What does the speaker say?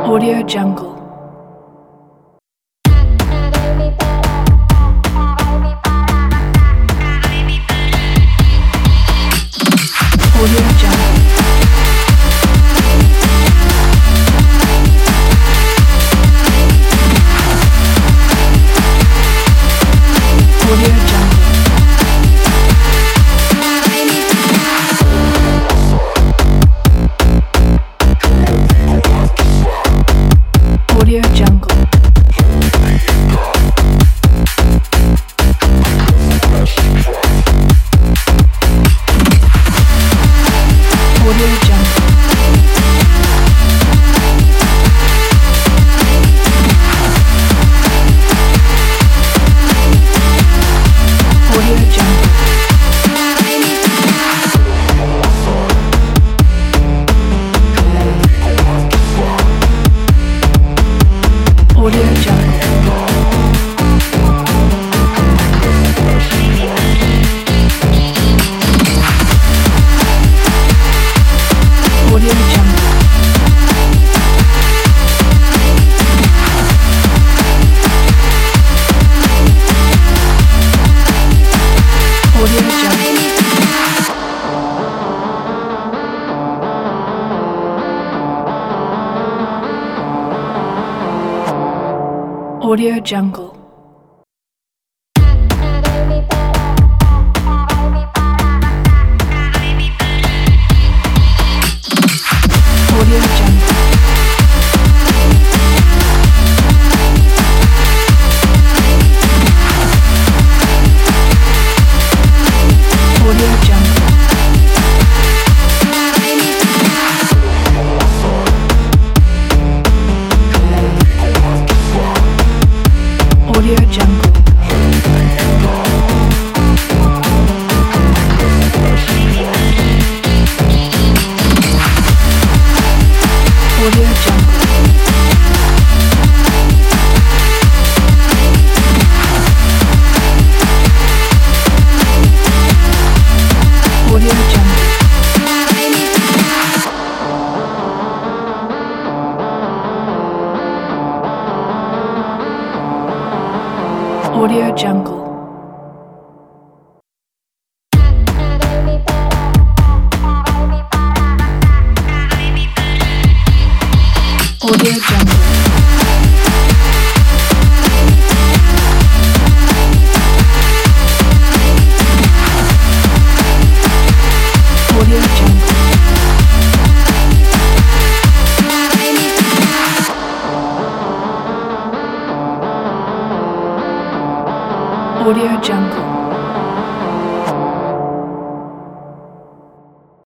Audio Jungle. Audio Jungle. Audio Jungle. Audio Jungle. Audio Jungle. Audio Jungle. Audio Jungle. Audio Jungle. Audio Jungle. Audio Jungle. Audio Jungle. Audio Jungle. Audio Jungle. Audio Jungle. Audio Jungle. Audio Jungle. Audio Jungle. Audio Jungle. Audio Jungle.